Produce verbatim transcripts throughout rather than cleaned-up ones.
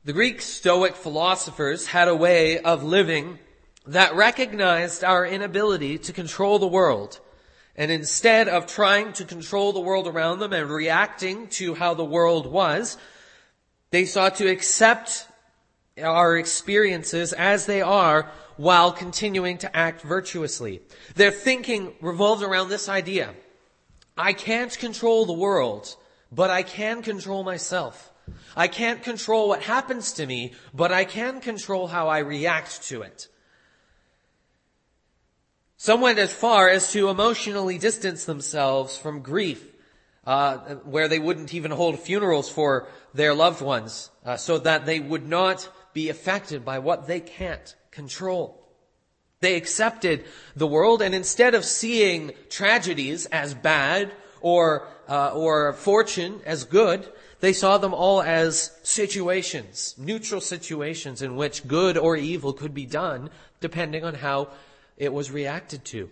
The Greek Stoic philosophers had a way of living that recognized our inability to control the world. And instead of trying to control the world around them and reacting to how the world was, they sought to accept our experiences as they are while continuing to act virtuously. Their thinking revolved around this idea: I can't control the world, but I can control myself. I can't control what happens to me, but I can control how I react to it. Some went as far as to emotionally distance themselves from grief, uh, where they wouldn't even hold funerals for their loved ones, uh, so that they would not be affected by what they can't control. They accepted the world, and instead of seeing tragedies as bad or uh, or fortune as good, they saw them all as situations, neutral situations in which good or evil could be done depending on how it was reacted to.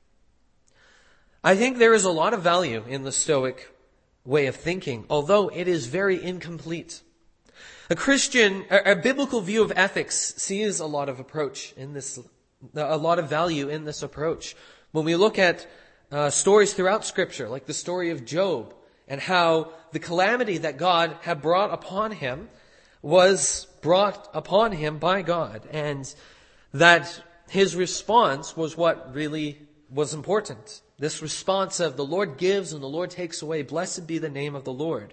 I think there is a lot of value in the Stoic way of thinking, although it is very incomplete. A Christian, a, a biblical view of ethics sees a lot of approach in this, a lot of value in this approach. When we look at uh, stories throughout Scripture, like the story of Job, and how the calamity that God had brought upon him was brought upon him by God, and that his response was what really was important. This response of the Lord gives and the Lord takes away. Blessed be the name of the Lord.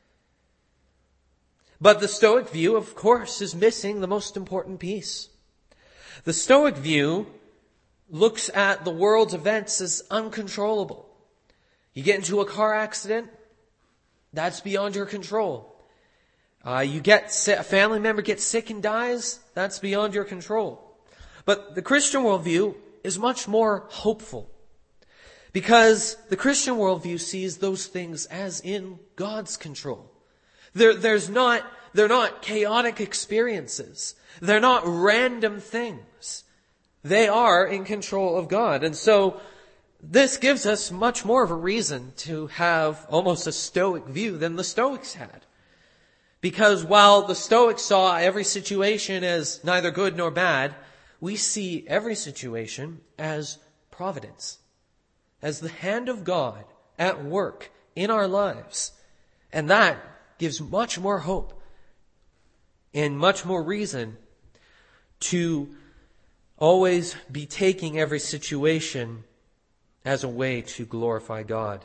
But the Stoic view, of course, is missing the most important piece. The Stoic view looks at the world's events as uncontrollable. You get into a car accident, that's beyond your control. Uh, you get a family member gets sick and dies, that's beyond your control. But the Christian worldview is much more hopeful, because the Christian worldview sees those things as in God's control. There, there's not, they're not chaotic experiences. They're not random things. They are in control of God. And so this gives us much more of a reason to have almost a Stoic view than the Stoics had. Because while the Stoics saw every situation as neither good nor bad, we see every situation as providence, as the hand of God at work in our lives. And that gives much more hope and much more reason to always be taking every situation as a way to glorify God.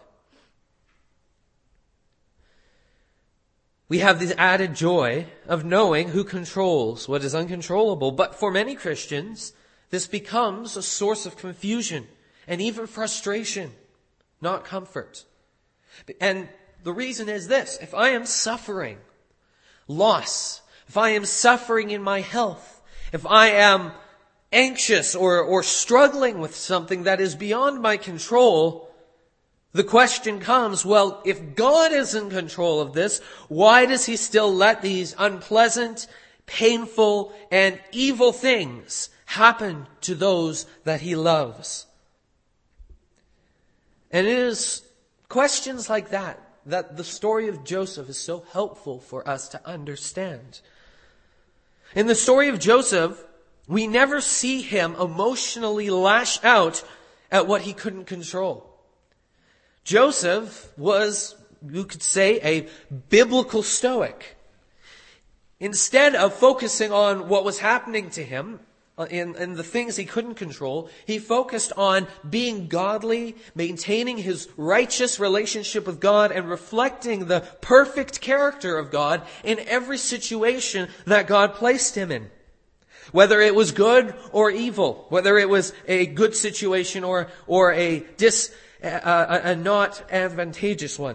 We have this added joy of knowing who controls what is uncontrollable. But for many Christians, this becomes a source of confusion and even frustration, not comfort. And the reason is this: if I am suffering loss, if I am suffering in my health, if I am anxious or, or struggling with something that is beyond my control, the question comes, well, if God is in control of this, why does He still let these unpleasant, painful, and evil things happen to those that He loves? And it is questions like that that the story of Joseph is so helpful for us to understand. In the story of Joseph, we never see him emotionally lash out at what he couldn't control. Joseph was, you could say, a biblical Stoic. Instead of focusing on what was happening to him in, in the things he couldn't control, he focused on being godly, maintaining his righteous relationship with God, and reflecting the perfect character of God in every situation that God placed him in. Whether it was good or evil, whether it was a good situation or, or a dis, a, a not advantageous one.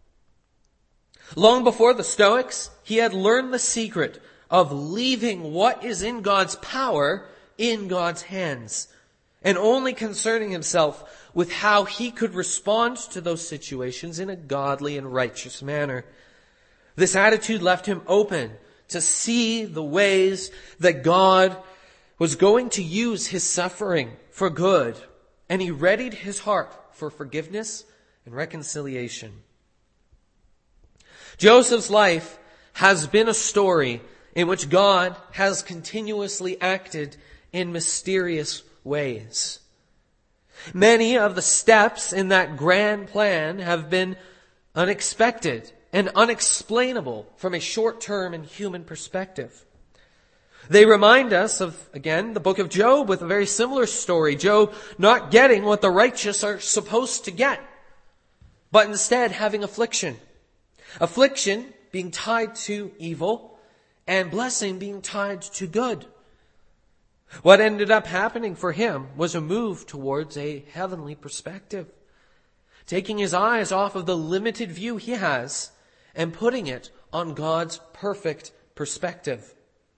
Long before the Stoics, he had learned the secret of leaving what is in God's power in God's hands, and only concerning himself with how he could respond to those situations in a godly and righteous manner. This attitude left him open to see the ways that God was going to use his suffering for good, and he readied his heart for forgiveness and reconciliation. Joseph's life has been a story in which God has continuously acted in mysterious ways. Many of the steps in that grand plan have been unexpected and unexplainable from a short-term and human perspective. They remind us of, again, the book of Job with a very similar story. Job not getting what the righteous are supposed to get, but instead having affliction. Affliction being tied to evil and blessing being tied to good. What ended up happening for him was a move towards a heavenly perspective, taking his eyes off of the limited view he has and putting it on God's perfect perspective.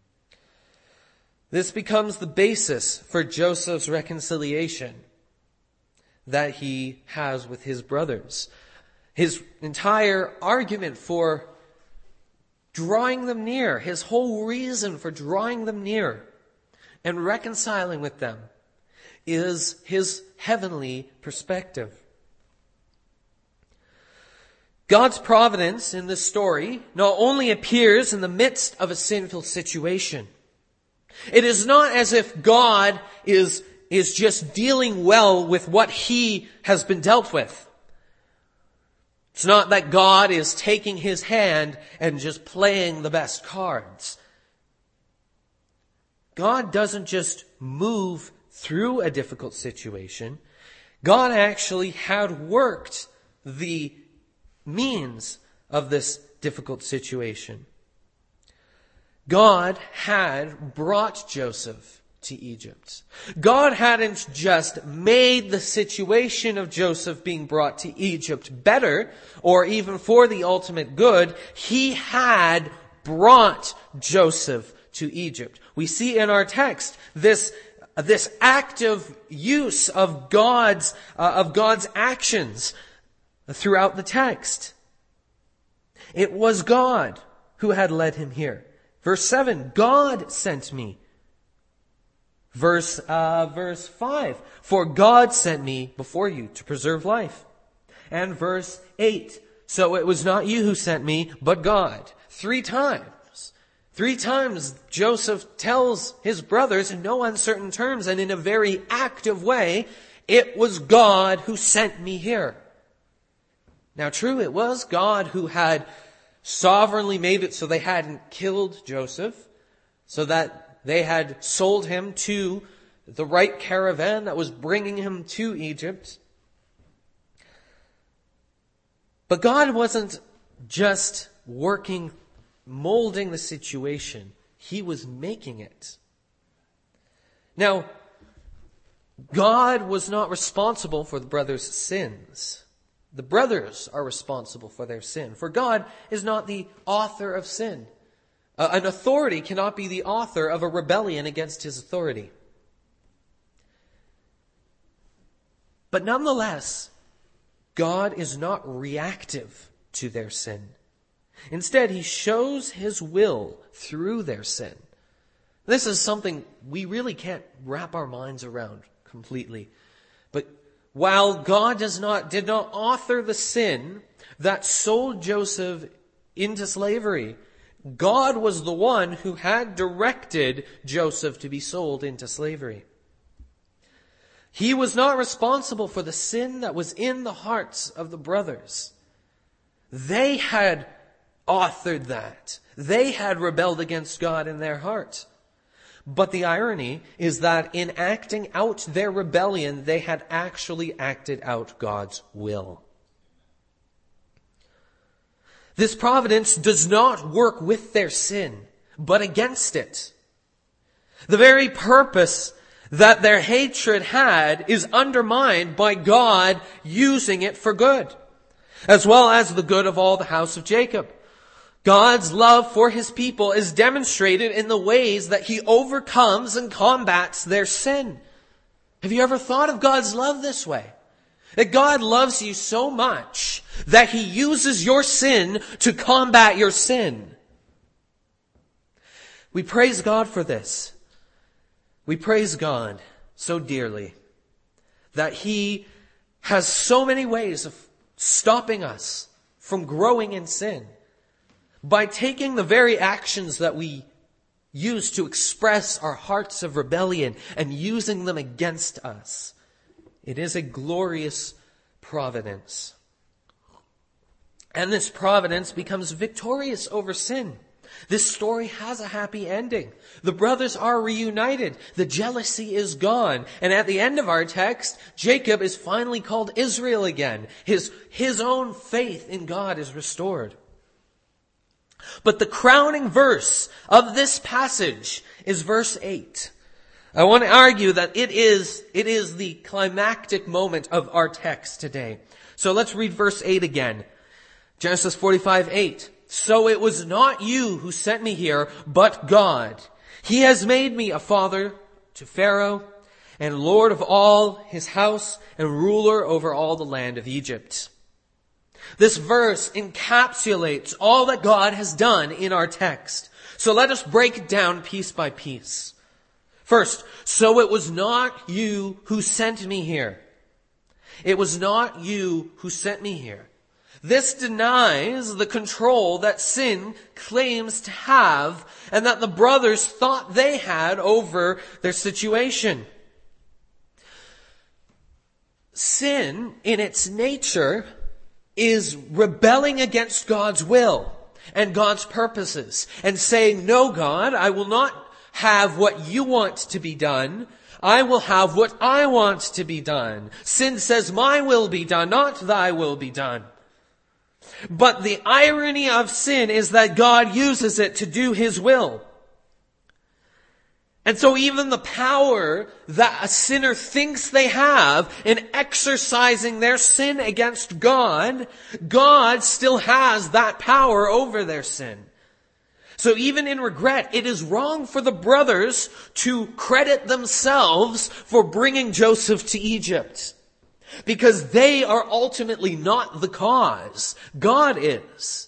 This becomes the basis for Joseph's reconciliation that he has with his brothers. His entire argument for drawing them near, his whole reason for drawing them near and reconciling with them, is his heavenly perspective. God's providence in this story not only appears in the midst of a sinful situation. It is not as if God is, is just dealing well with what he has been dealt with. It's not that God is taking his hand and just playing the best cards. God doesn't just move through a difficult situation. God actually had worked the means of this difficult situation. God had brought Joseph to Egypt. God hadn't just made the situation of Joseph being brought to Egypt better, or even for the ultimate good. He had brought Joseph to Egypt. We see in our text this, this active use of God's, uh, of God's actions throughout the text. It was God who had led him here. Verse seven, God sent me. Verse, uh, verse five, for God sent me before you to preserve life. And verse eight, so it was not you who sent me, but God. Three times. Three times Joseph tells his brothers in no uncertain terms and in a very active way, it was God who sent me here. Now true, it was God who had sovereignly made it so they hadn't killed Joseph, so that they had sold him to the right caravan that was bringing him to Egypt. But God wasn't just working, molding the situation. He was making it. Now, God was not responsible for the brothers' sins. The brothers are responsible for their sin. For God is not the author of sin. Uh, an authority cannot be the author of a rebellion against his authority. But nonetheless, God is not reactive to their sin. Instead, he shows his will through their sin. This is something we really can't wrap our minds around completely. But while God does not, did not author the sin that sold Joseph into slavery, God was the one who had directed Joseph to be sold into slavery. He was not responsible for the sin that was in the hearts of the brothers. They had authored that. They had rebelled against God in their heart. But the irony is that in acting out their rebellion, they had actually acted out God's will. This providence does not work with their sin, but against it. The very purpose that their hatred had is undermined by God using it for good, as well as the good of all the house of Jacob. God's love for his people is demonstrated in the ways that he overcomes and combats their sin. Have you ever thought of God's love this way? That God loves you so much that he uses your sin to combat your sin. We praise God for this. We praise God so dearly that he has so many ways of stopping us from growing in sin. By taking the very actions that we used to express our hearts of rebellion and using them against us. It is a glorious providence. And this providence becomes victorious over sin. This story has a happy ending. The brothers are reunited. The jealousy is gone. And at the end of our text, Jacob is finally called Israel again. His, his own faith in God is restored. But the crowning verse of this passage is verse eight. I want to argue that it is, it is the climactic moment of our text today. So let's read verse eight again. Genesis forty-five eight. So it was not you who sent me here, but God. He has made me a father to Pharaoh and Lord of all his house and ruler over all the land of Egypt. This verse encapsulates all that God has done in our text. So let us break it down piece by piece. First, so it was not you who sent me here. It was not you who sent me here. This denies the control that sin claims to have and that the brothers thought they had over their situation. Sin, in its nature, is rebelling against God's will and God's purposes and saying, no, God, I will not have what you want to be done. I will have what I want to be done. Sin says, my will be done, not thy will be done. But the irony of sin is that God uses it to do his will. And so even the power that a sinner thinks they have in exercising their sin against God, God still has that power over their sin. So even in regret, it is wrong for the brothers to credit themselves for bringing Joseph to Egypt, because they are ultimately not the cause. God is.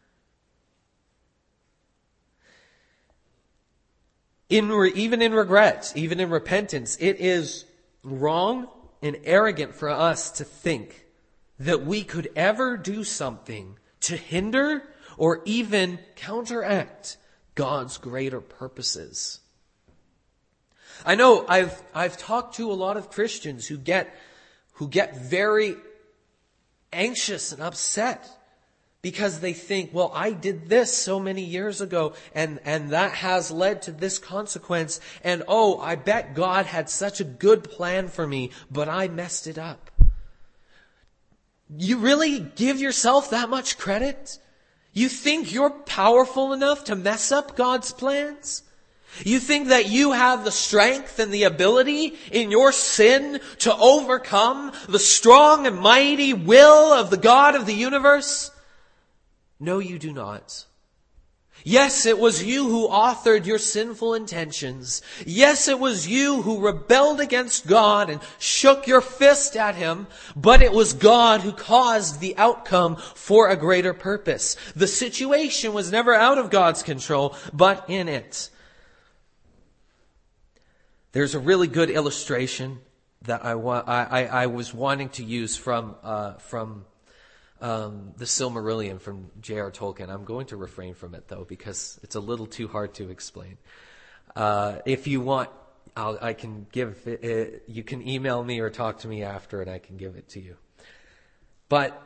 In re, even in regret, even in repentance, it is wrong and arrogant for us to think that we could ever do something to hinder or even counteract God's greater purposes. I know I've I've talked to a lot of Christians who get who get very anxious and upset because they think, well, I did this so many years ago and, and that has led to this consequence. And oh, I bet God had such a good plan for me, but I messed it up. You really give yourself that much credit? You think you're powerful enough to mess up God's plans? You think that you have the strength and the ability in your sin to overcome the strong and mighty will of the God of the universe? No, you do not. Yes, it was you who authored your sinful intentions. Yes, it was you who rebelled against God and shook your fist at him, but it was God who caused the outcome for a greater purpose. The situation was never out of God's control, but in it. There's a really good illustration that I, wa- I, I, I was wanting to use from uh, from um, the Silmarillion from J R Tolkien. I'm going to refrain from it though because it's a little too hard to explain. Uh, if you want, I'll, I can give it, it. You can email me or talk to me after, and I can give it to you. But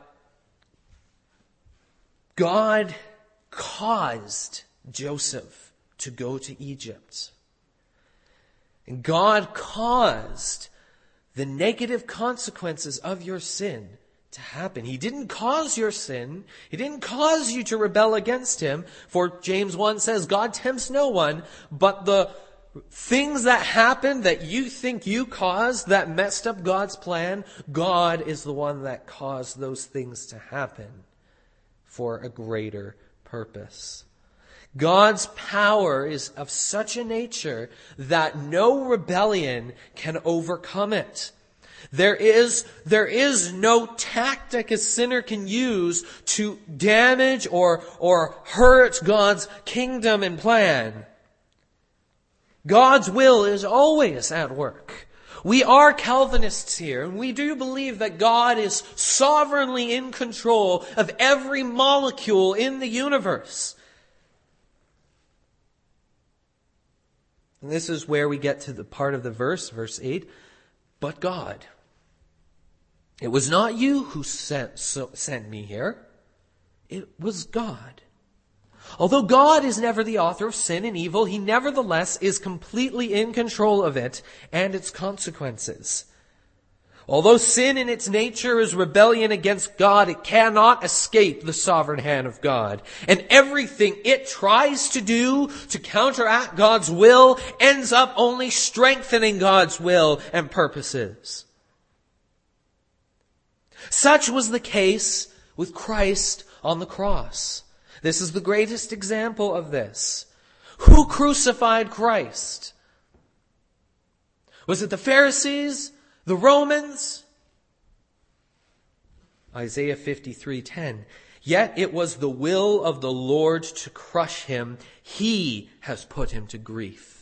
God caused Joseph to go to Egypt. And God caused the negative consequences of your sin to happen. He didn't cause your sin. He didn't cause you to rebel against him. For James one says, God tempts no one, but the things that happened that you think you caused that messed up God's plan, God is the one that caused those things to happen for a greater purpose. God's power is of such a nature that no rebellion can overcome it. There is, there is no tactic a sinner can use to damage or, or hurt God's kingdom and plan. God's will is always at work. We are Calvinists here, and we do believe that God is sovereignly in control of every molecule in the universe. And this is where we get to the part of the verse, verse eight. But God. It was not you who sent, so, sent me here. It was God. Although God is never the author of sin and evil, He nevertheless is completely in control of it and its consequences. Although sin in its nature is rebellion against God, it cannot escape the sovereign hand of God. And everything it tries to do to counteract God's will ends up only strengthening God's will and purposes. Such was the case with Christ on the cross. This is the greatest example of this. Who crucified Christ? Was it the Pharisees? The Romans? Isaiah fifty-three ten. Yet it was the will of the Lord to crush him. He has put him to grief.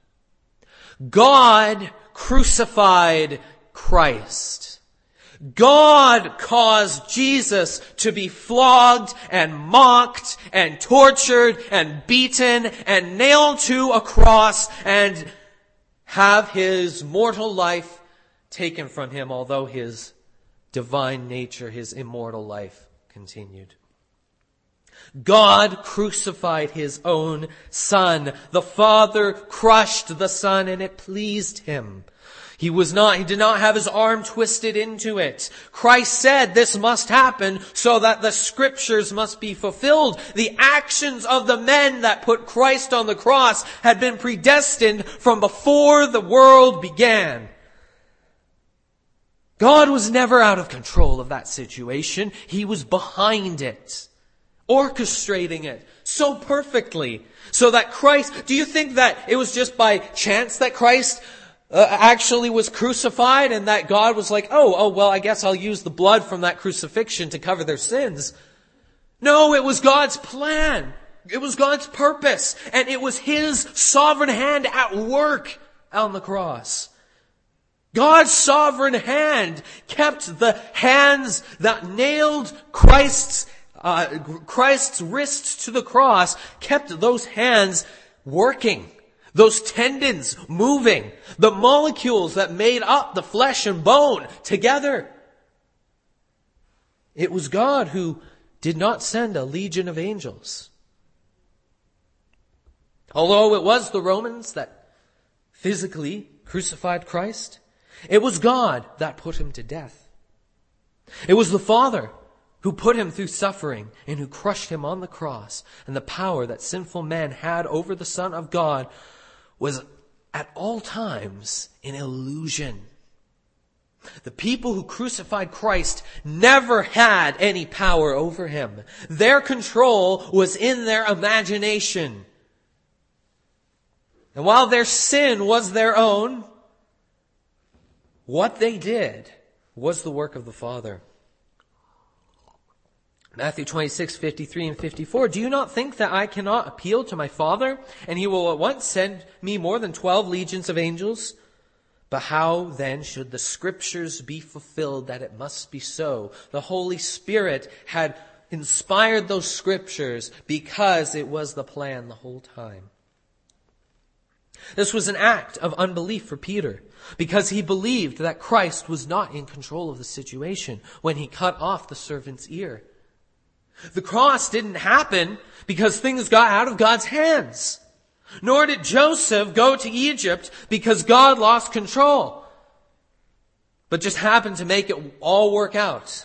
God crucified Christ. God caused Jesus to be flogged and mocked and tortured and beaten and nailed to a cross and have his mortal life taken from him, although his divine nature, his immortal life, continued. God crucified His own Son. The Father crushed the Son, and it pleased Him. He was not, he did not have his arm twisted into it. Christ said this must happen so that the Scriptures must be fulfilled. The actions of the men that put Christ on the cross had been predestined from before the world began. God was never out of control of that situation. He was behind it, orchestrating it so perfectly so that Christ, do you think that it was just by chance that Christ Uh, actually was crucified and that God was like, oh, oh, well, I guess I'll use the blood from that crucifixion to cover their sins? No, it was God's plan. It was God's purpose. And it was His sovereign hand at work on the cross. God's sovereign hand kept the hands that nailed Christ's, uh, Christ's wrists to the cross, kept those hands working. Those tendons moving, the molecules that made up the flesh and bone together. It was God who did not send a legion of angels. Although it was the Romans that physically crucified Christ, it was God that put Him to death. It was the Father who put Him through suffering and who crushed Him on the cross. And the power that sinful men had over the Son of God was at all times an illusion. The people who crucified Christ never had any power over Him. Their control was in their imagination. And while their sin was their own, what they did was the work of the Father. Matthew twenty-six, fifty-three and fifty-four. Do you not think that I cannot appeal to my Father, and He will at once send me more than twelve legions of angels? But how then should the Scriptures be fulfilled that it must be so? The Holy Spirit had inspired those Scriptures because it was the plan the whole time. This was an act of unbelief for Peter, because he believed that Christ was not in control of the situation when He cut off the servant's ear. The cross didn't happen because things got out of God's hands. Nor did Joseph go to Egypt because God lost control, but just happened to make it all work out.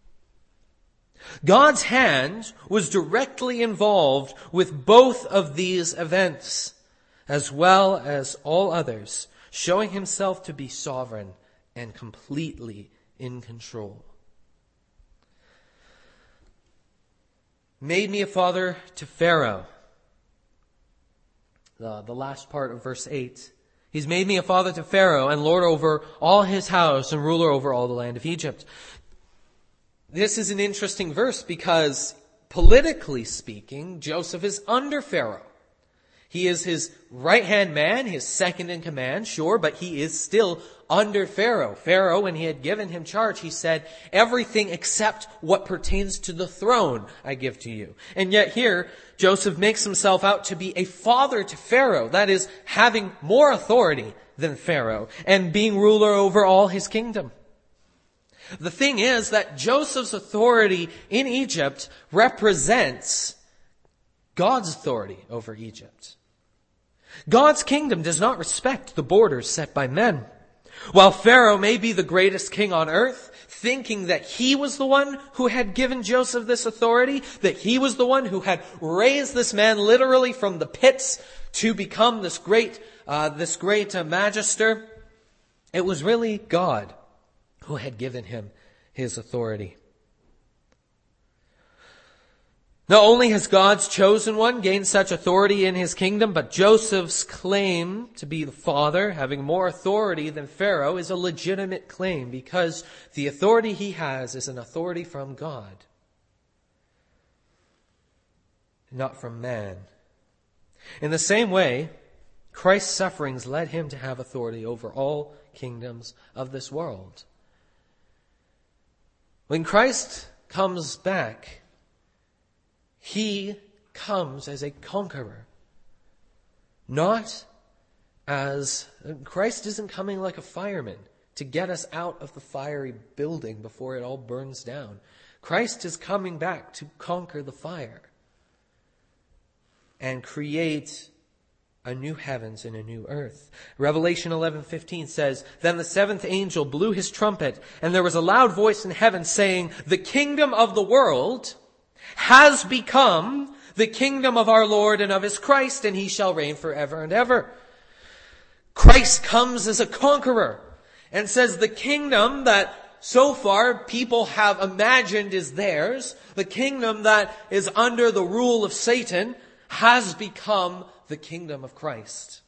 God's hand was directly involved with both of these events, as well as all others, showing Himself to be sovereign and completely in control. Made me a father to Pharaoh. The, the last part of verse eight. He's made me a father to Pharaoh and lord over all his house and ruler over all the land of Egypt. This is an interesting verse because politically speaking, Joseph is under Pharaoh. He is his right-hand man, his second in command, sure, but he is still under Pharaoh. Pharaoh, when he had given him charge, he said, everything except what pertains to the throne I give to you. And yet here, Joseph makes himself out to be a father to Pharaoh. That is, having more authority than Pharaoh and being ruler over all his kingdom. The thing is that Joseph's authority in Egypt represents God's authority over Egypt. God's kingdom does not respect the borders set by men. While Pharaoh may be the greatest king on earth, thinking that he was the one who had given Joseph this authority, that he was the one who had raised this man literally from the pits to become this great, uh, this great uh, magister, it was really God who had given him his authority. Not only has God's chosen one gained such authority in his kingdom, but Joseph's claim to be the father, having more authority than Pharaoh, is a legitimate claim because the authority he has is an authority from God, not from man. In the same way, Christ's sufferings led him to have authority over all kingdoms of this world. When Christ comes back, he comes as a conqueror, not as, Christ isn't coming like a fireman to get us out of the fiery building before it all burns down. Christ is coming back to conquer the fire and create a new heavens and a new earth. Revelation eleven fifteen says, Then the seventh angel blew his trumpet, and there was a loud voice in heaven saying, The kingdom of the world has become the kingdom of our Lord and of his Christ, and he shall reign forever and ever. Christ comes as a conqueror and says the kingdom that so far people have imagined is theirs, the kingdom that is under the rule of Satan, has become the kingdom of Christ.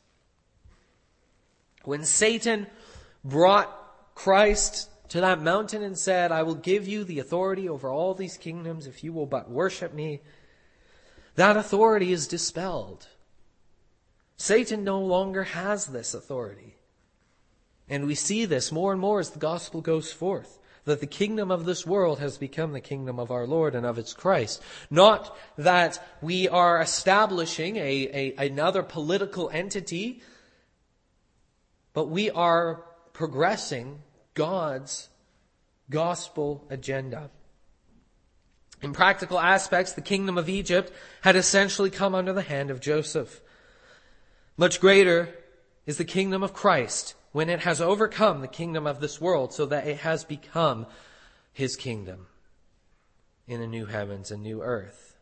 When Satan brought Christ to that mountain and said, I will give you the authority over all these kingdoms if you will but worship me, that authority is dispelled. Satan no longer has this authority. And we see this more and more as the gospel goes forth, that the kingdom of this world has become the kingdom of our Lord and of its Christ. Not that we are establishing a, a another political entity, but we are progressing God's gospel agenda. In practical aspects, the kingdom of Egypt had essentially come under the hand of Joseph. Much greater is the kingdom of Christ when it has overcome the kingdom of this world so that it has become his kingdom in a new heavens and new earth.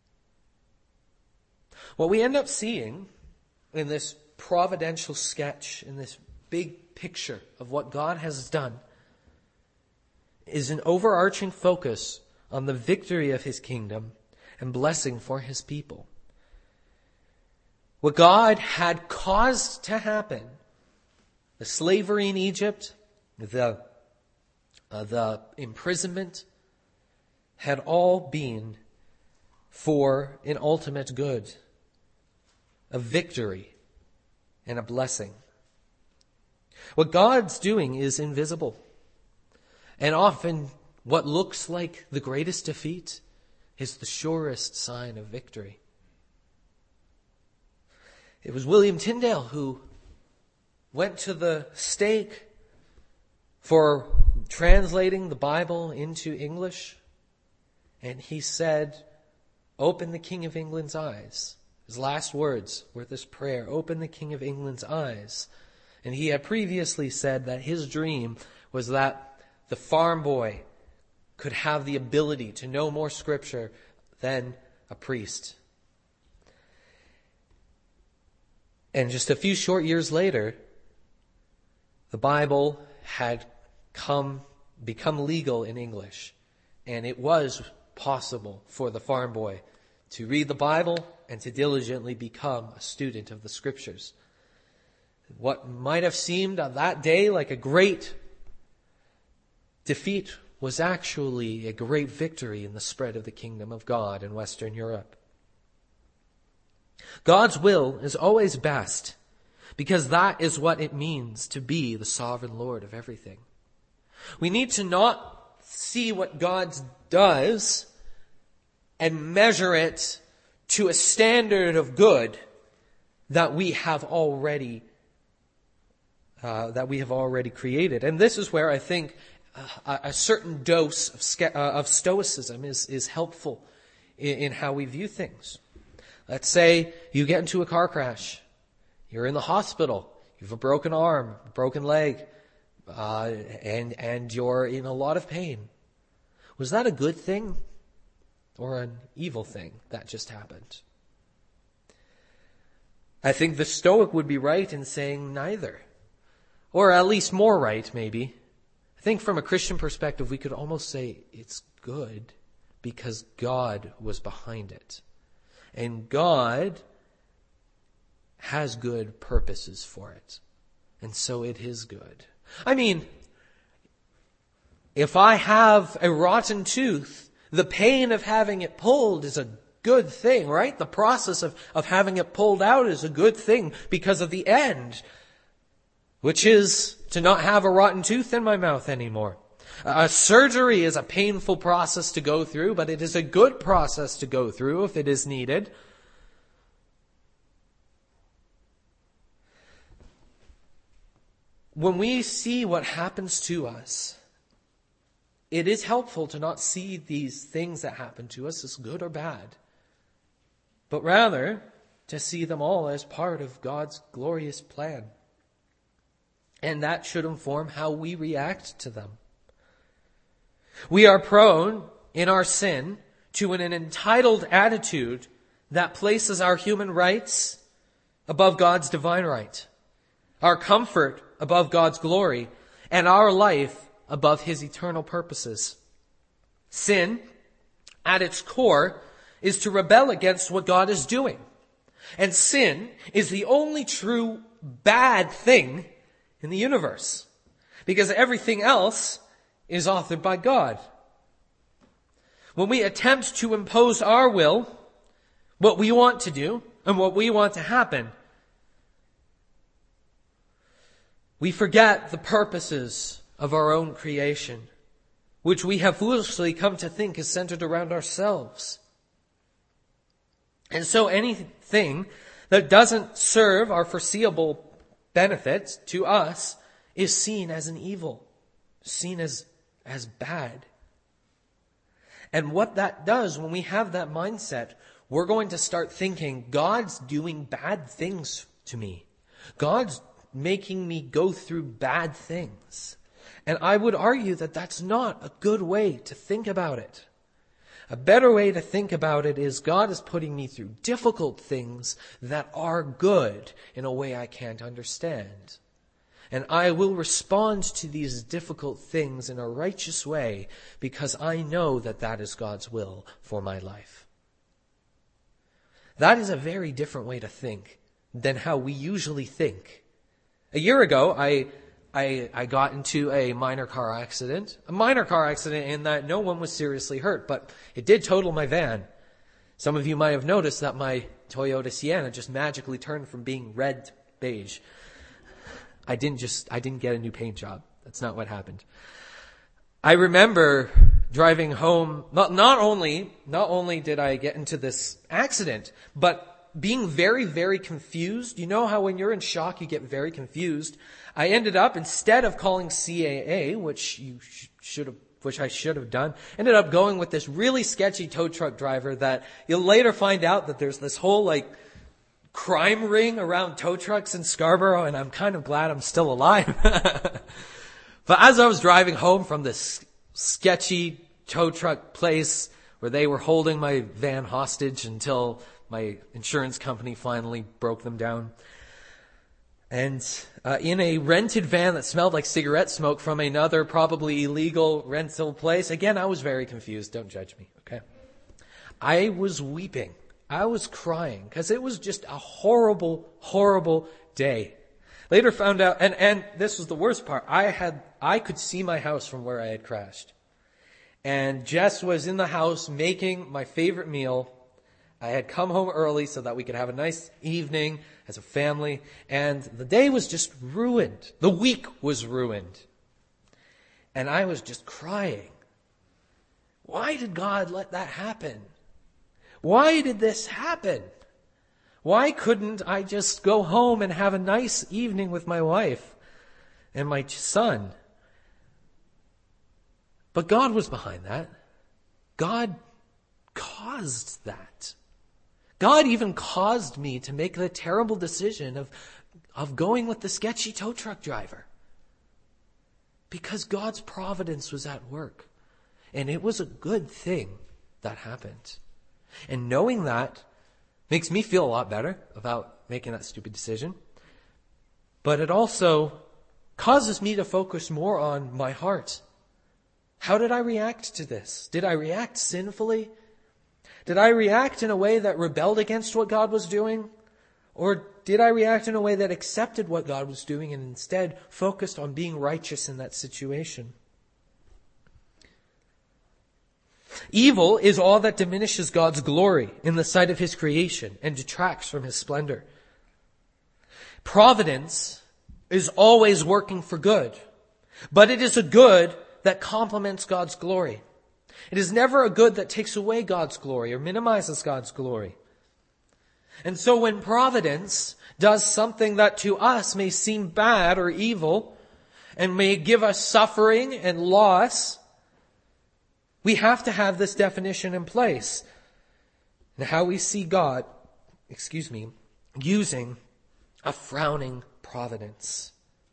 What we end up seeing in this providential sketch, in this big picture of what God has done, is an overarching focus on the victory of his kingdom and blessing for his people. What God had caused to happen, the slavery in Egypt, the, uh, the imprisonment, had all been for an ultimate good, a victory and a blessing. What God's doing is invisible. And often what looks like the greatest defeat is the surest sign of victory. It was William Tyndale who went to the stake for translating the Bible into English. And he said, open the King of England's eyes. His last words were this prayer, open the King of England's eyes. And he had previously said that his dream was that the farm boy could have the ability to know more scripture than a priest. And just a few short years later, the Bible had come, become legal in English. And it was possible for the farm boy to read the Bible and to diligently become a student of the scriptures. What might have seemed on that day like a great defeat was actually a great victory in the spread of the kingdom of God in Western Europe. God's will is always best, because that is what it means to be the sovereign Lord of everything. We need to not see what God does and measure it to a standard of good that we have already uh, that we have already created. And this is where I think uh, a certain dose of, ske- uh, of stoicism is is helpful in, in how we view things. Let's say you get into a car crash. You're in the hospital. You have a broken arm, a broken leg, uh, and and you're in a lot of pain. Was that a good thing or an evil thing that just happened? I think the Stoic would be right in saying neither. Or at least more right, maybe. I think from a Christian perspective, we could almost say it's good because God was behind it. And God has good purposes for it. And so it is good. I mean, if I have a rotten tooth, the pain of having it pulled is a good thing, right? The process of, of having it pulled out is a good thing because of the end, which is to not have a rotten tooth in my mouth anymore. A surgery is a painful process to go through, but it is a good process to go through if it is needed. When we see what happens to us, it is helpful to not see these things that happen to us as good or bad, but rather to see them all as part of God's glorious plan. And that should inform how we react to them. We are prone, in our sin, to an entitled attitude that places our human rights above God's divine right, our comfort above God's glory, and our life above His eternal purposes. Sin, at its core, is to rebel against what God is doing. And sin is the only true bad thing in the universe, because everything else is authored by God. When we attempt to impose our will, what we want to do, and what we want to happen, we forget the purposes of our own creation, which we have foolishly come to think is centered around ourselves. And so anything that doesn't serve our foreseeable benefits to us is seen as an evil, seen as, as bad. And what that does, when we have that mindset, we're going to start thinking, God's doing bad things to me. God's making me go through bad things. And I would argue that that's not a good way to think about it. A better way to think about it is God is putting me through difficult things that are good in a way I can't understand. And I will respond to these difficult things in a righteous way because I know that that is God's will for my life. That is a very different way to think than how we usually think. A year ago, I I, I got into a minor car accident. A minor car accident in that no one was seriously hurt, but it did total my van. Some of you might have noticed that my Toyota Sienna just magically turned from being red to beige. I didn't just, I didn't get a new paint job. That's not what happened. I remember driving home, not, not only, not only did I get into this accident, but being very, very confused. You know how when you're in shock, you get very confused. I ended up, instead of calling C A A, which you sh- should have, which I should have done, ended up going with this really sketchy tow truck driver that you'll later find out that there's this whole like crime ring around tow trucks in Scarborough, and I'm kind of glad I'm still alive. But as I was driving home from this sketchy tow truck place where they were holding my van hostage until my insurance company finally broke them down, and uh, in a rented van that smelled like cigarette smoke from another probably illegal rental place. Again, I was very confused. Don't judge me, okay? I was weeping. I was crying because it was just a horrible, horrible day. Later found out, and, and this was the worst part, I had, I could see my house from where I had crashed. And Jess was in the house making my favorite meal, I had come home early so that we could have a nice evening as a family, and the day was just ruined. The week was ruined. And I was just crying. Why did God let that happen? Why did this happen? Why couldn't I just go home and have a nice evening with my wife and my son? But God was behind that. God caused that. God even caused me to make the terrible decision of, of going with the sketchy tow truck driver. Because God's providence was at work. And it was a good thing that happened. And knowing that makes me feel a lot better about making that stupid decision. But it also causes me to focus more on my heart. How did I react to this? Did I react sinfully? Did I react in a way that rebelled against what God was doing? Or did I react in a way that accepted what God was doing and instead focused on being righteous in that situation? Evil is all that diminishes God's glory in the sight of His creation and detracts from His splendor. Providence is always working for good, but it is a good that complements God's glory. It is never a good that takes away God's glory or minimizes God's glory. And so when providence does something that to us may seem bad or evil and may give us suffering and loss, we have to have this definition in place. And how we see God, excuse me, using a frowning providence.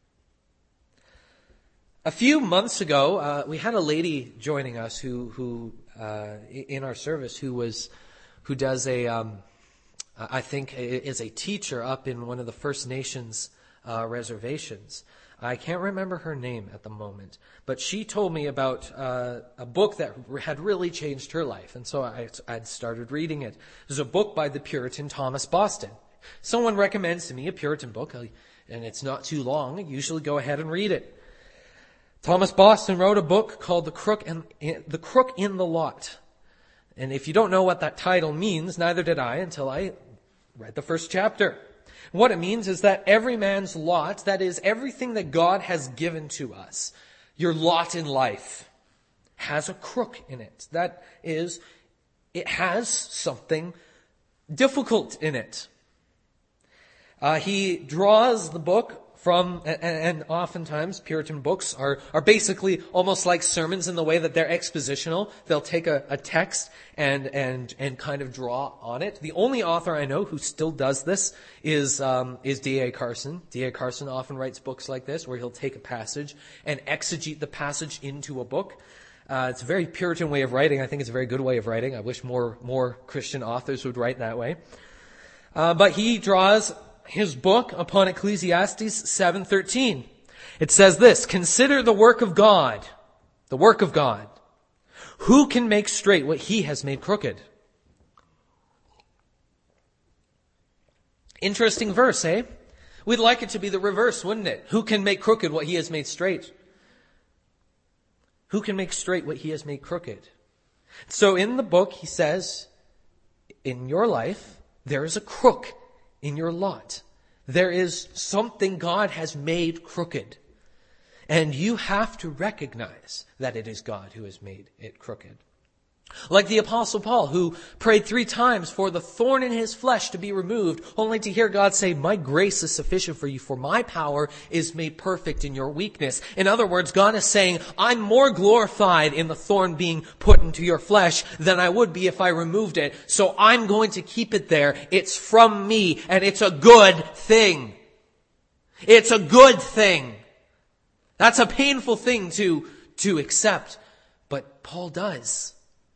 A few months ago, uh, we had a lady joining us who, who uh, in our service, who was, who does a, um, I think, is a teacher up in one of the First Nations uh, reservations. I can't remember her name at the moment, but she told me about uh, a book that had really changed her life, and so I I'd started reading it. There's a book by the Puritan Thomas Boston. Someone recommends to me a Puritan book, and it's not too long. I usually go ahead and read it. Thomas Boston wrote a book called The Crook and The Crook in the Lot. And if you don't know what that title means, neither did I until I read the first chapter. What it means is that every man's lot, that is everything that God has given to us, your lot in life, has a crook in it. That is, it has something difficult in it. Uh, he draws the book from, and, and oftentimes Puritan books are, are basically almost like sermons in the way that they're expositional. They'll take a, a text and, and, and kind of draw on it. The only author I know who still does this is, um, is D A Carson. D A Carson often writes books like this where he'll take a passage and exegete the passage into a book. Uh, it's a very Puritan way of writing. I think it's a very good way of writing. I wish more, more Christian authors would write that way. Uh, but he draws his book upon Ecclesiastes seven thirteen. It says this: consider the work of God, the work of God. Who can make straight what He has made crooked? Interesting verse, eh? We'd like it to be the reverse, wouldn't it? Who can make crooked what He has made straight? Who can make straight what He has made crooked? So in the book, he says, in your life, there is a crook in your lot. There is something God has made crooked. And you have to recognize that it is God who has made it crooked. Like the Apostle Paul, who prayed three times for the thorn in his flesh to be removed, only to hear God say, my grace is sufficient for you, for my power is made perfect in your weakness. In other words, God is saying, I'm more glorified in the thorn being put into your flesh than I would be if I removed it. So I'm going to keep it there. It's from me, and it's a good thing. It's a good thing. That's a painful thing to, to accept, but Paul does.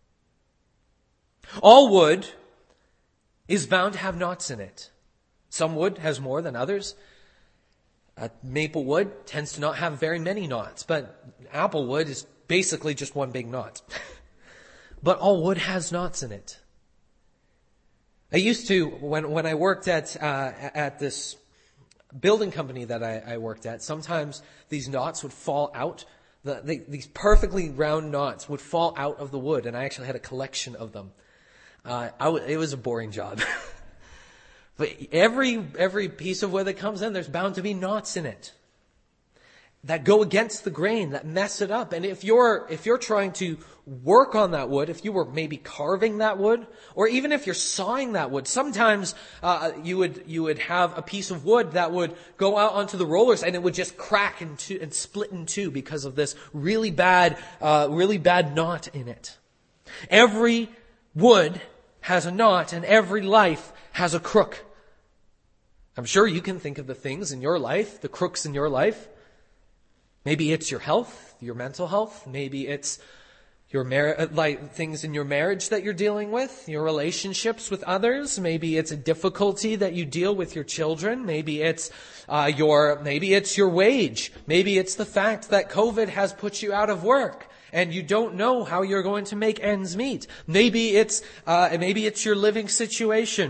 All wood is bound to have knots in it. Some wood has more than others. Uh, maple wood tends to not have very many knots, but apple wood is basically just one big knot. But all wood has knots in it. I used to, when when I worked at uh, at this building company that I, I worked at, sometimes these knots would fall out. The, the, these perfectly round knots would fall out of the wood, and I actually had a collection of them. Uh, I w- it was a boring job. But every, every piece of wood that comes in, there's bound to be knots in it that go against the grain, that mess it up. And if you're, if you're trying to work on that wood, if you were maybe carving that wood, or even if you're sawing that wood, sometimes, uh, you would, you would have a piece of wood that would go out onto the rollers and it would just crack in two and split in two because of this really bad, uh, really bad knot in it. Every wood has a knot and every life has a crook. I'm sure you can think of the things in your life, the crooks in your life. Maybe it's your health, your mental health. Maybe it's your mar- like things in your marriage that you're dealing with, your relationships with others. Maybe it's a difficulty that you deal with your children. Maybe it's uh, your maybe it's your wage. Maybe it's the fact that COVID has put you out of work and you don't know how you're going to make ends meet. Maybe it's uh, maybe it's your living situation.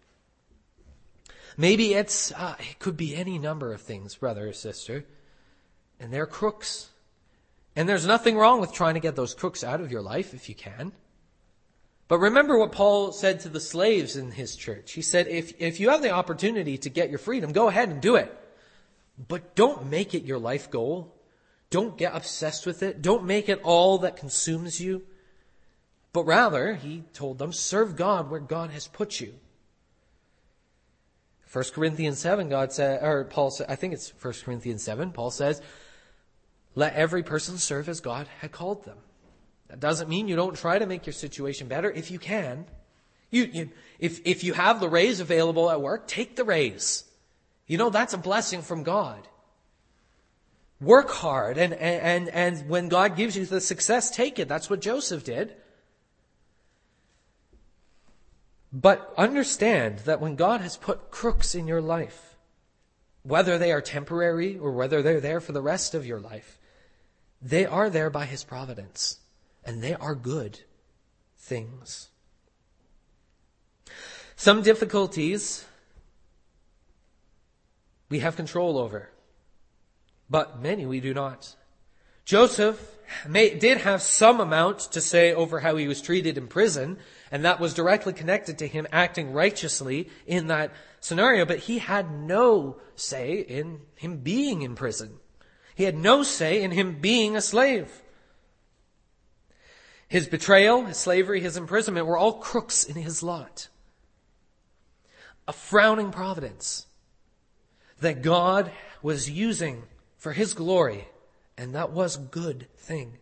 Maybe it's uh, it could be any number of things, brother or sister. And they're crooks. And there's nothing wrong with trying to get those crooks out of your life if you can. But remember what Paul said to the slaves in his church. He said, if, if you have the opportunity to get your freedom, go ahead and do it. But don't make it your life goal. Don't get obsessed with it. Don't make it all that consumes you. But rather, he told them, serve God where God has put you. First Corinthians seven, God said, or Paul said, I think it's First Corinthians seven, Paul says, let every person serve as God had called them. That doesn't mean you don't try to make your situation better if you can. You, you, if, if you have the raise available at work, take the raise. You know, that's a blessing from God. Work hard, and, and, and when God gives you the success, take it. That's what Joseph did. But understand that when God has put crooks in your life, whether they are temporary or whether they're there for the rest of your life, they are there by His providence, and they are good things. Some difficulties we have control over, but many we do not. Joseph may, did have some amount to say over how he was treated in prison, and that was directly connected to him acting righteously in that scenario, but he had no say in him being in prison. He had no say in him being a slave. His betrayal, his slavery, his imprisonment were all crooks in his lot. A frowning providence that God was using for His glory, and that was a good thing.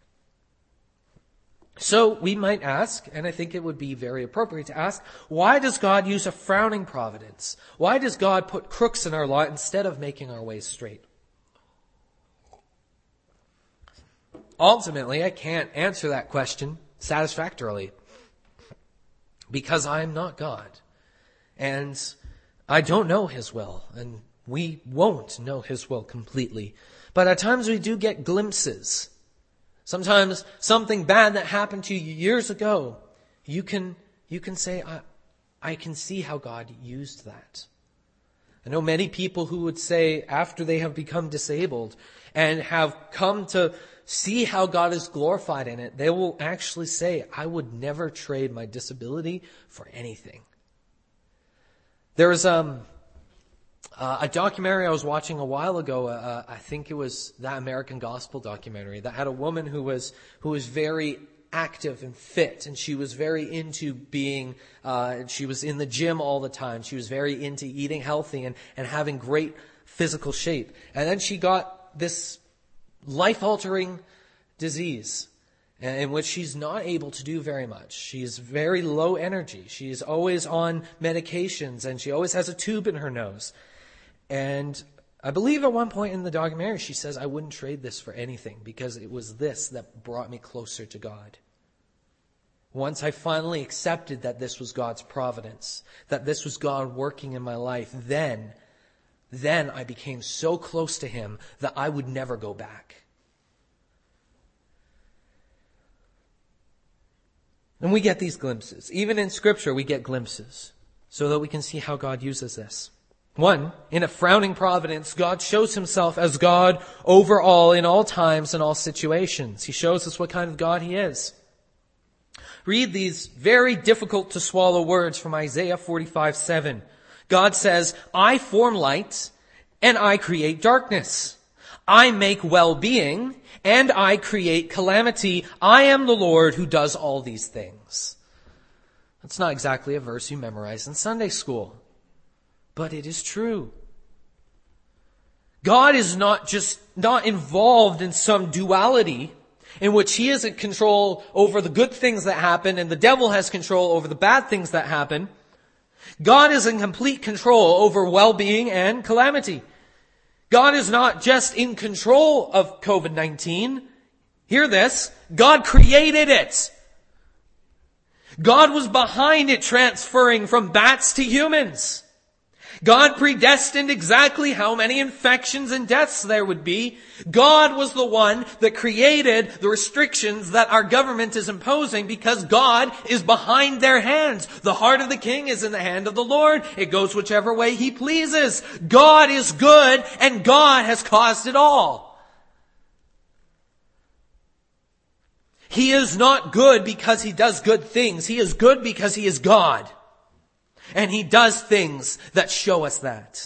So we might ask, and I think it would be very appropriate to ask, why does God use a frowning providence? Why does God put crooks in our lot instead of making our ways straight? Ultimately, I can't answer that question satisfactorily because I am not God. And I don't know His will, and we won't know His will completely. But at times we do get glimpses. Sometimes something bad that happened to you years ago, you can, you can say, I, I can see how God used that. I know many people who would say after they have become disabled and have come to see how God is glorified in it, they will actually say, I would never trade my disability for anything. There was um, uh, a documentary I was watching a while ago. Uh, I think it was That American Gospel documentary that had a woman who was who was very active and fit, and she was very into being. Uh, she was in the gym all the time. She was very into eating healthy and and having great physical shape. And then she got this life-altering disease in which she's not able to do very much. She's very low energy. She's always on medications, and she always has a tube in her nose. And I believe at one point in the documentary, she says, I wouldn't trade this for anything because it was this that brought me closer to God. Once I finally accepted that this was God's providence, that this was God working in my life, then, then I became so close to Him that I would never go back. And we get these glimpses. Even in Scripture, we get glimpses so that we can see how God uses this. One, in a frowning providence, God shows Himself as God over all in all times and all situations. He shows us what kind of God He is. Read these very difficult to swallow words from Isaiah forty-five seven. God says, I form light and I create darkness. I make well-being and I create calamity. I am the Lord who does all these things. That's not exactly a verse you memorize in Sunday school, but it is true. God is not just not involved in some duality in which he is in control over the good things that happen and the devil has control over the bad things that happen. God is in complete control over well-being and calamity. God is not just in control of covid nineteen. Hear this. God created it. God was behind it transferring from bats to humans. God predestined exactly how many infections and deaths there would be. God was the one that created the restrictions that our government is imposing because God is behind their hands. The heart of the king is in the hand of the Lord. It goes whichever way he pleases. God is good and God has caused it all. He is not good because he does good things. He is good because he is God. And he does things that show us that.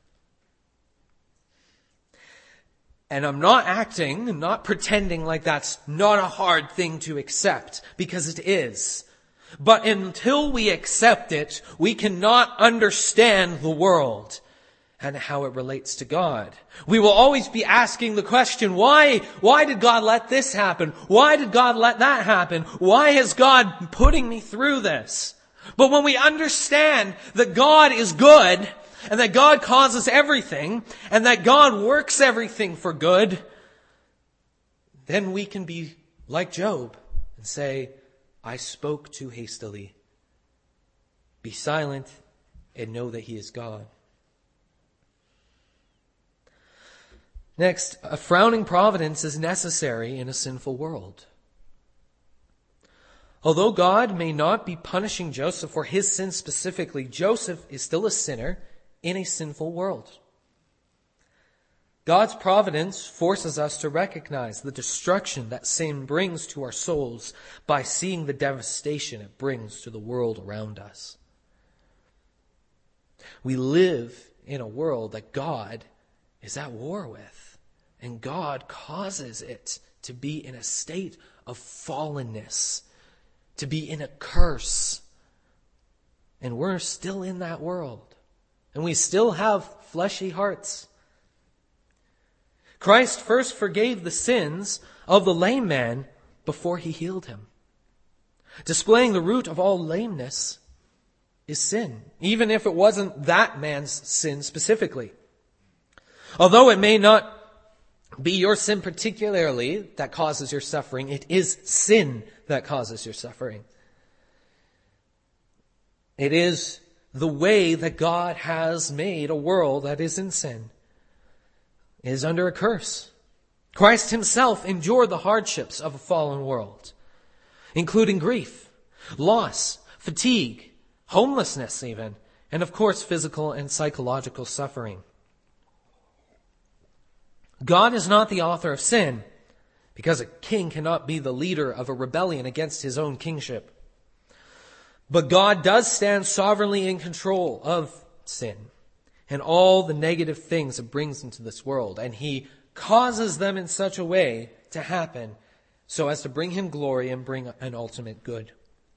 And I'm not acting, I'm not pretending like that's not a hard thing to accept, because it is. But until we accept it, we cannot understand the world and how it relates to God. We will always be asking the question, why, why did God let this happen? Why did God let that happen? Why is God putting me through this? But when we understand that God is good and that God causes everything and that God works everything for good, then we can be like Job and say, I spoke too hastily. Be silent and know that he is God. Next, a frowning providence is necessary in a sinful world. Although God may not be punishing Joseph for his sin specifically, Joseph is still a sinner in a sinful world. God's providence forces us to recognize the destruction that sin brings to our souls by seeing the devastation it brings to the world around us. We live in a world that God is at war with, and God causes it to be in a state of fallenness, to be in a curse. And we're still in that world. And we still have fleshy hearts. Christ first forgave the sins of the lame man before he healed him. Displaying the root of all lameness is sin, even if it wasn't that man's sin specifically. Although it may not be your sin particularly that causes your suffering, it is sin that causes your suffering. It is the way that God has made a world that is in sin. It is under a curse. Christ himself endured the hardships of a fallen world, including grief, loss, fatigue, homelessness even, and of course physical and psychological suffering. God is not the author of sin, because a king cannot be the leader of a rebellion against his own kingship. But God does stand sovereignly in control of sin and all the negative things it brings into this world. And he causes them in such a way to happen so as to bring him glory and bring an ultimate good.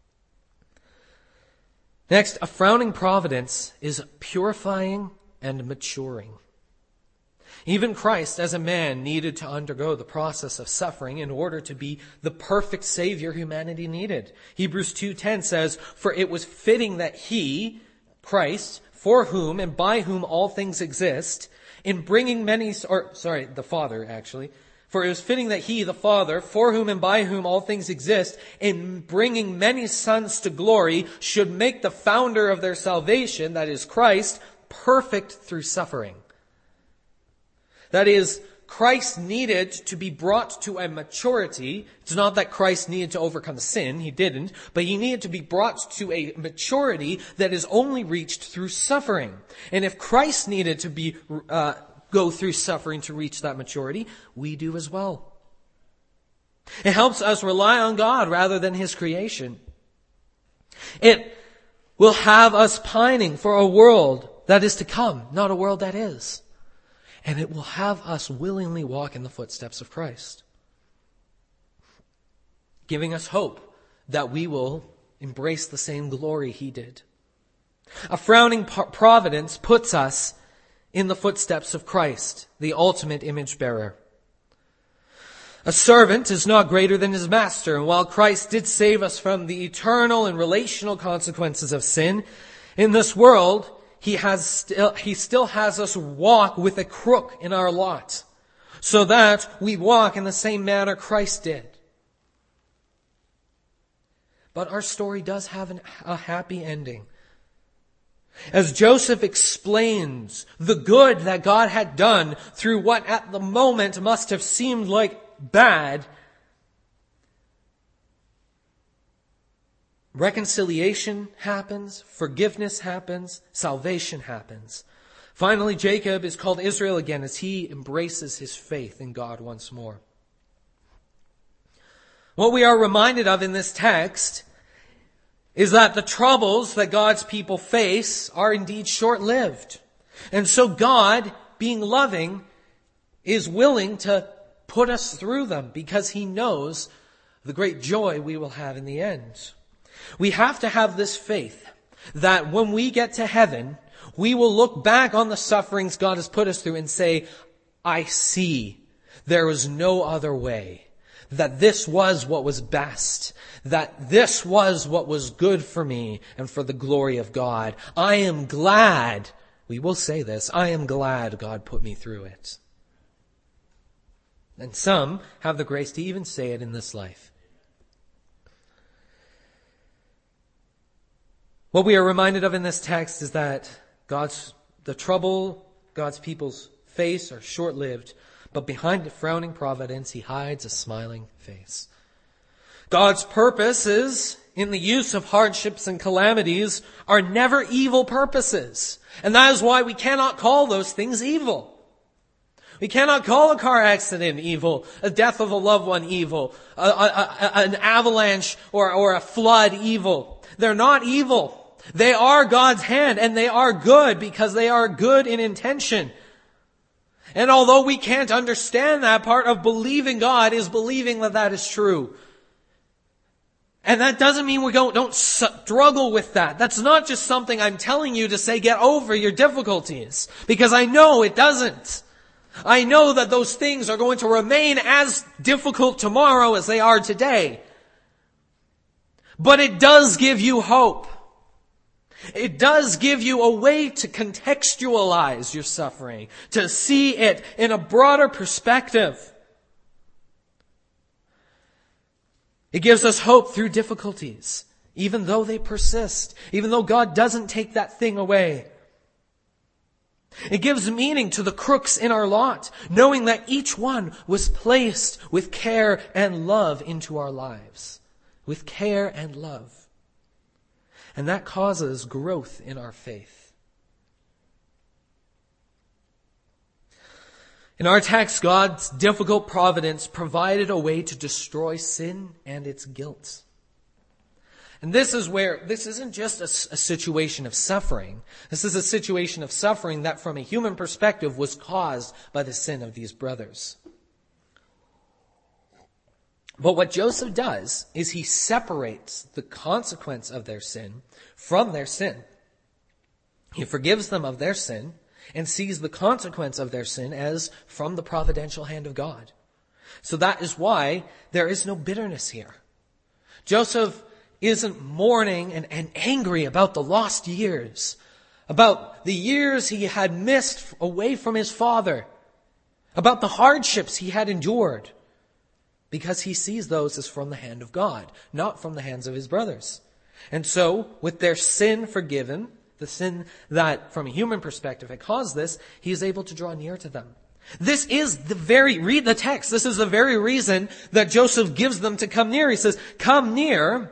Next, a frowning providence is purifying and maturing. Even Christ, as a man, needed to undergo the process of suffering in order to be the perfect Savior humanity needed. Hebrews two ten says, "For it was fitting that he, Christ, for whom and by whom all things exist, in bringing many," or sorry, the Father actually, "For it was fitting that he, the Father, for whom and by whom all things exist, in bringing many sons to glory, should make the founder of their salvation, that is Christ, perfect through suffering." That is, Christ needed to be brought to a maturity. It's not that Christ needed to overcome sin. He didn't. But he needed to be brought to a maturity that is only reached through suffering. And if Christ needed to be uh, go through suffering to reach that maturity, we do as well. It helps us rely on God rather than his creation. It will have us pining for a world that is to come, not a world that is. And it will have us willingly walk in the footsteps of Christ, giving us hope that we will embrace the same glory he did. A frowning providence puts us in the footsteps of Christ, the ultimate image bearer. A servant is not greater than his master, and while Christ did save us from the eternal and relational consequences of sin, in this world, he has still, he still has us walk with a crook in our lot, so that we walk in the same manner Christ did. But our story does have an, a happy ending. As Joseph explains the good that God had done through what at the moment must have seemed like bad, reconciliation happens, forgiveness happens, salvation happens. Finally, Jacob is called Israel again as he embraces his faith in God once more. What we are reminded of in this text is that the troubles that God's people face are indeed short-lived. And so God, being loving, is willing to put us through them because he knows the great joy we will have in the end. We have to have this faith that when we get to heaven, we will look back on the sufferings God has put us through and say, I see there was no other way, that this was what was best, that this was what was good for me and for the glory of God. I am glad, we will say this, I am glad God put me through it. And some have the grace to even say it in this life. What we are reminded of in this text is that God's, the trouble God's people's face are short-lived, but behind the frowning providence, he hides a smiling face. God's purposes in the use of hardships and calamities are never evil purposes. And that is why we cannot call those things evil. We cannot call a car accident evil, a death of a loved one evil, a, a, a, an avalanche or, or a flood evil. They're not evil. They are God's hand, and they are good because they are good in intention. And although we can't understand that, part of believing God is believing that that is true. And that doesn't mean we don't, don't struggle with that. That's not just something I'm telling you to say, get over your difficulties. Because I know it doesn't. I know that those things are going to remain as difficult tomorrow as they are today. But it does give you hope. It does give you a way to contextualize your suffering, to see it in a broader perspective. It gives us hope through difficulties, even though they persist, even though God doesn't take that thing away. It gives meaning to the crooks in our lot, knowing that each one was placed with care and love into our lives. With care and love. And that causes growth in our faith. In our text, God's difficult providence provided a way to destroy sin and its guilt. And this is where, this isn't just a, a situation of suffering. This is a situation of suffering that from a human perspective was caused by the sin of these brothers. But what Joseph does is he separates the consequence of their sin from their sin. He forgives them of their sin and sees the consequence of their sin as from the providential hand of God. So that is why there is no bitterness here. Joseph isn't mourning and, and angry about the lost years, about the years he had missed away from his father, about the hardships he had endured, because he sees those as from the hand of God, not from the hands of his brothers. And so, with their sin forgiven, the sin that from a human perspective had caused this, he is able to draw near to them. This is the very, read the text, this is the very reason that Joseph gives them to come near. He says, come near,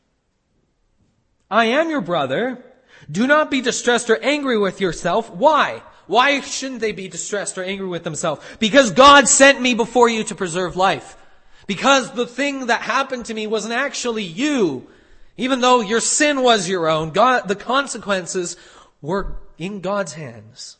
I am your brother. Do not be distressed or angry with yourself. Why? Why shouldn't they be distressed or angry with themselves? Because God sent me before you to preserve life. Because the thing that happened to me wasn't actually you. Even though your sin was your own, God, the consequences were in God's hands.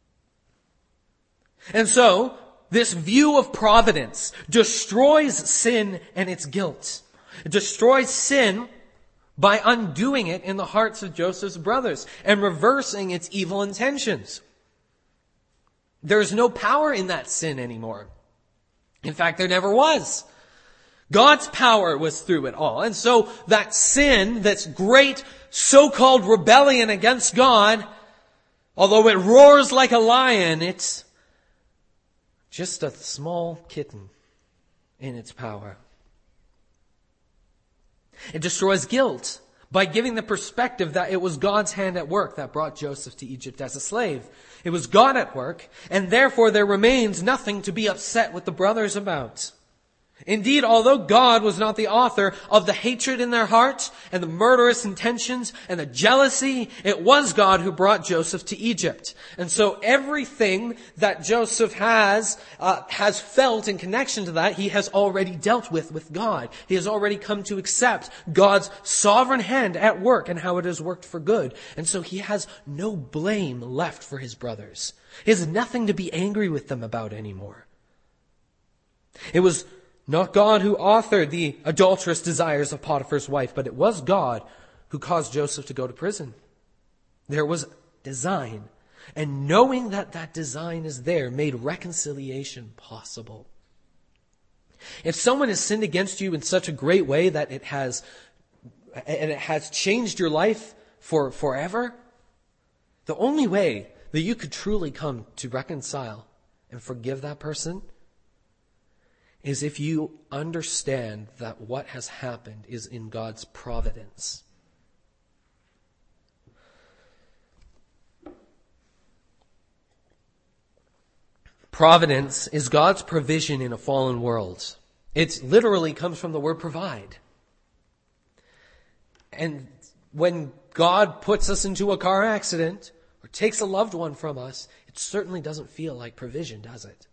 And so, this view of providence destroys sin and its guilt. It destroys sin by undoing it in the hearts of Joseph's brothers and reversing its evil intentions. There is no power in that sin anymore. In fact, there never was. God's power was through it all. And so that sin, that's great so-called rebellion against God, although it roars like a lion, it's just a small kitten in its power. It destroys guilt by giving the perspective that it was God's hand at work that brought Joseph to Egypt as a slave. It was God at work, and therefore there remains nothing to be upset with the brothers about. Indeed, although God was not the author of the hatred in their heart and the murderous intentions and the jealousy, it was God who brought Joseph to Egypt. And so everything that Joseph has, uh, has felt in connection to that, he has already dealt with with God. He has already come to accept God's sovereign hand at work and how it has worked for good. And so he has no blame left for his brothers. He has nothing to be angry with them about anymore. It was not God who authored the adulterous desires of Potiphar's wife, but it was God who caused Joseph to go to prison. There was design, and knowing that that design is there made reconciliation possible. If someone has sinned against you in such a great way that it has, and it has changed your life for forever, the only way that you could truly come to reconcile and forgive that person is if you understand that what has happened is in God's providence. Providence is God's provision in a fallen world. It literally comes from the word provide. And when God puts us into a car accident or takes a loved one from us, it certainly doesn't feel like provision, does it?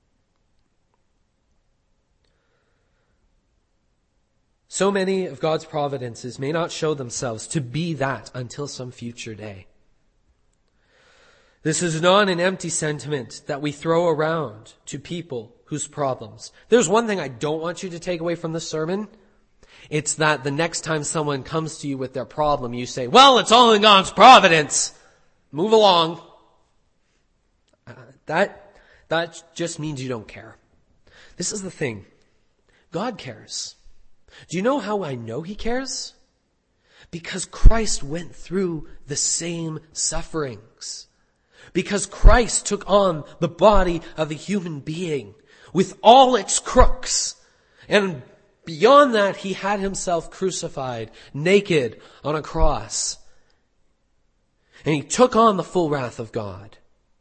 So many of God's providences may not show themselves to be that until some future day. This is not an empty sentiment that we throw around to people whose problems. There's one thing I don't want you to take away from this sermon. It's that the next time someone comes to you with their problem, you say, well, it's all in God's providence. Move along. Uh, that, that just means you don't care. This is the thing. God cares. Do you know how I know He cares? Because Christ went through the same sufferings. Because Christ took on the body of a human being with all its crooks. And beyond that, He had Himself crucified, naked on a cross. And He took on the full wrath of God.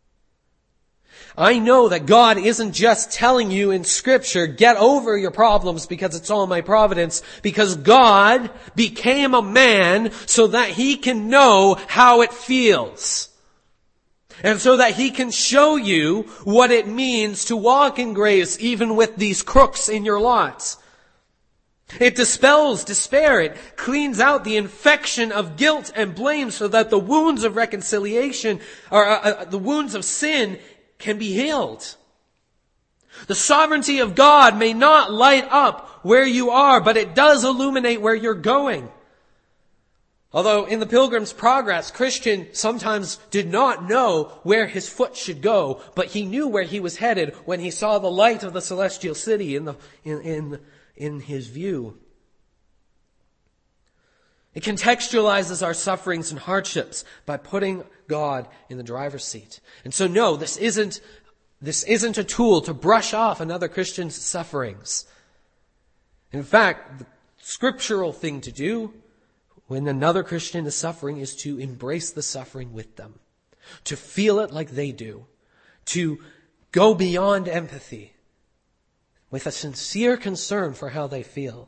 I know that God isn't just telling you in Scripture, get over your problems because it's all my providence, because God became a man so that He can know how it feels. And so that He can show you what it means to walk in grace even with these crooks in your lot. It dispels despair. It cleans out the infection of guilt and blame so that the wounds of reconciliation, or uh, uh, the wounds of sin, can be healed. The sovereignty of God may not light up where you are, but it does illuminate where you're going. Although in the Pilgrim's Progress, Christian sometimes did not know where his foot should go, but he knew where he was headed when he saw the light of the celestial city in the in in, in his view. It contextualizes our sufferings and hardships by putting God in the driver's seat. And so no, this isn't, this isn't a tool to brush off another Christian's sufferings. In fact, the scriptural thing to do when another Christian is suffering is to embrace the suffering with them. To feel it like they do. To go beyond empathy with a sincere concern for how they feel.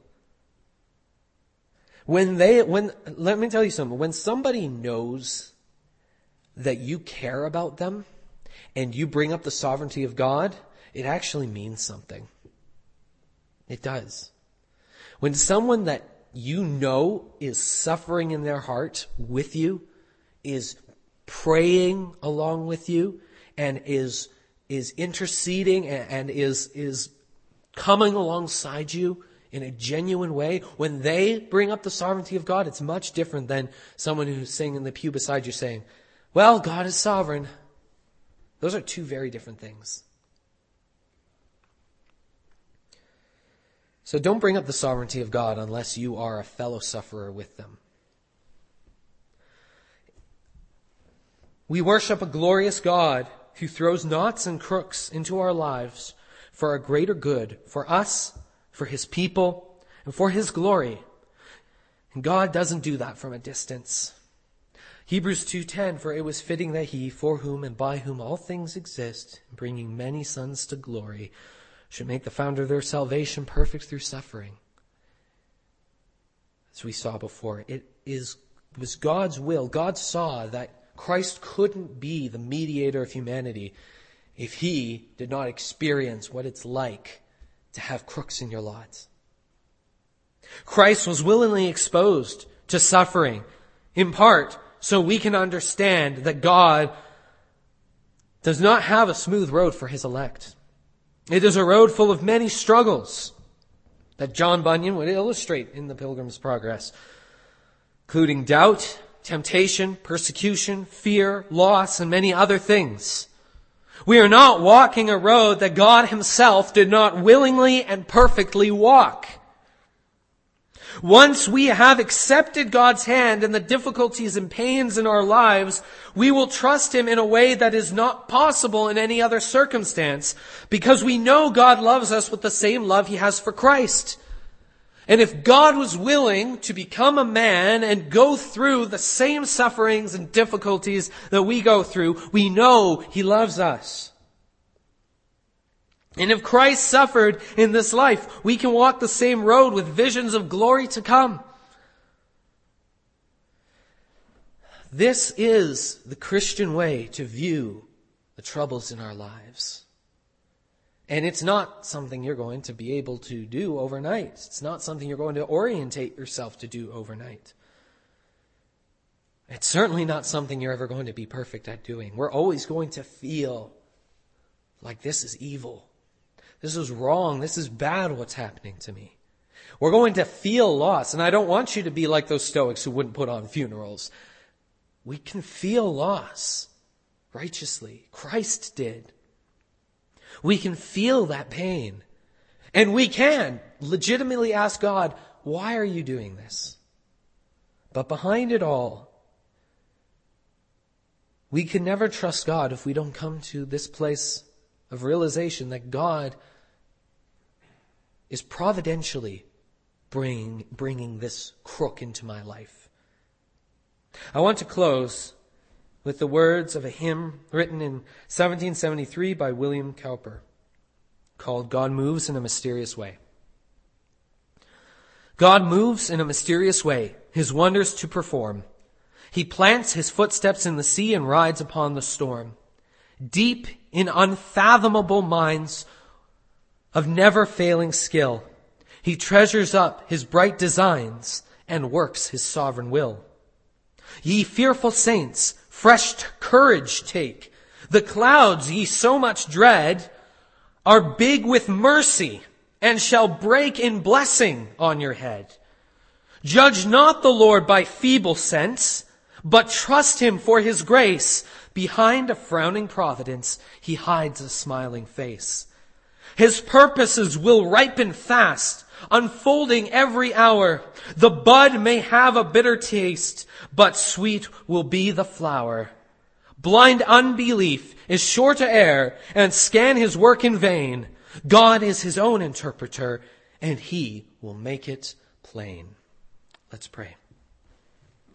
When they, when, let me tell you something. When somebody knows that you care about them and you bring up the sovereignty of God, it actually means something. It does. When someone that, you know is suffering in their heart with you, is praying along with you, and is is interceding and, and is is coming alongside you in a genuine way, when they bring up the sovereignty of God, it's much different than someone who's sitting in the pew beside you saying, well, God is sovereign. Those are two very different things. So don't bring up the sovereignty of God unless you are a fellow sufferer with them. We worship a glorious God who throws knots and crooks into our lives for a greater good, for us, for his people, and for his glory. And God doesn't do that from a distance. Hebrews two ten, for it was fitting that he, for whom and by whom all things exist, bringing many sons to glory, should make the founder of their salvation perfect through suffering. As we saw before, it is it was God's will. God saw that Christ couldn't be the mediator of humanity if he did not experience what it's like to have crooks in your lives. Christ was willingly exposed to suffering, in part so we can understand that God does not have a smooth road for his elect. It is a road full of many struggles that John Bunyan would illustrate in the Pilgrim's Progress, including doubt, temptation, persecution, fear, loss, and many other things. We are not walking a road that God himself did not willingly and perfectly walk. Once we have accepted God's hand in the difficulties and pains in our lives, we will trust him in a way that is not possible in any other circumstance, because we know God loves us with the same love he has for Christ. And if God was willing to become a man and go through the same sufferings and difficulties that we go through, we know he loves us. And if Christ suffered in this life, we can walk the same road with visions of glory to come. This is the Christian way to view the troubles in our lives. And it's not something you're going to be able to do overnight. It's not something you're going to orientate yourself to do overnight. It's certainly not something you're ever going to be perfect at doing. We're always going to feel like this is evil. This is wrong. This is bad what's happening to me. We're going to feel loss. And I don't want you to be like those Stoics who wouldn't put on funerals. We can feel loss righteously. Christ did. We can feel that pain. And we can legitimately ask God, why are you doing this? But behind it all, we can never trust God if we don't come to this place of realization that God is providentially bring, bringing this crook into my life. I want to close with the words of a hymn written in seventeen seventy-three by William Cowper, called God Moves in a Mysterious Way. God moves in a mysterious way, his wonders to perform. He plants his footsteps in the sea and rides upon the storm. Deep in unfathomable minds of never-failing skill, he treasures up his bright designs and works his sovereign will. Ye fearful saints, fresh courage take. The clouds ye so much dread are big with mercy and shall break in blessing on your head. Judge not the Lord by feeble sense, but trust him for his grace. Behind a frowning providence, he hides a smiling face. His purposes will ripen fast, unfolding every hour. The bud may have a bitter taste, but sweet will be the flower. Blind unbelief is sure to err and scan his work in vain. God is his own interpreter, and he will make it plain. Let's pray.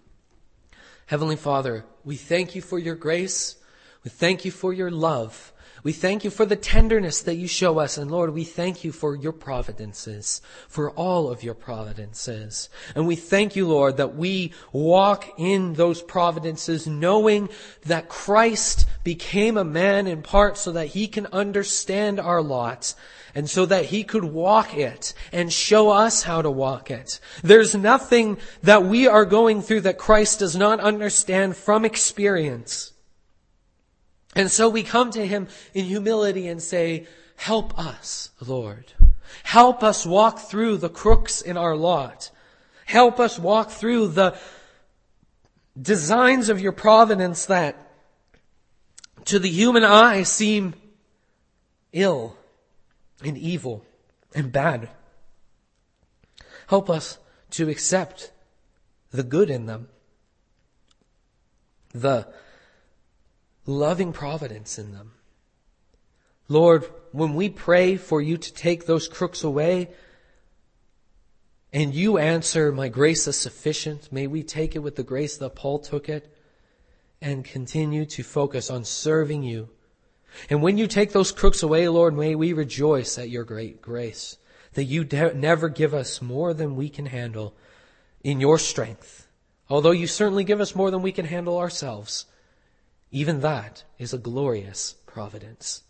Heavenly Father, we thank you for your grace. We thank you for your love. We thank you for the tenderness that you show us. And Lord, we thank you for your providences, for all of your providences. And we thank you, Lord, that we walk in those providences knowing that Christ became a man in part so that he can understand our lot and so that he could walk it and show us how to walk it. There's nothing that we are going through that Christ does not understand from experience. And so we come to him in humility and say, help us, Lord. Help us walk through the crooks in our lot. Help us walk through the designs of your providence that to the human eye seem ill and evil and bad. Help us to accept the good in them, the loving providence in them. Lord, when we pray for you to take those crooks away and you answer, my grace is sufficient, may we take it with the grace that Paul took it and continue to focus on serving you. And when you take those crooks away, Lord, may we rejoice at your great grace, that you de- never give us more than we can handle in your strength. Although you certainly give us more than we can handle ourselves. Even that is a glorious providence.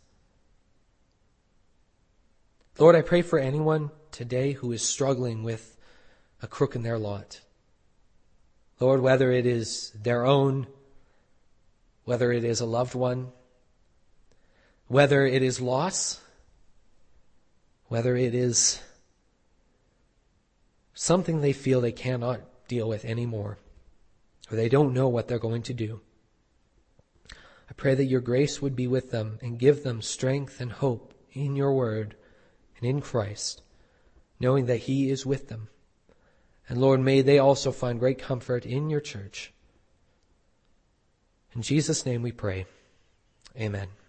Lord, I pray for anyone today who is struggling with a crook in their lot. Lord, whether it is their own, whether it is a loved one, whether it is loss, whether it is something they feel they cannot deal with anymore, or they don't know what they're going to do. I pray that your grace would be with them and give them strength and hope in your word and in Christ, knowing that he is with them. And Lord, may they also find great comfort in your church. In Jesus' name we pray. Amen.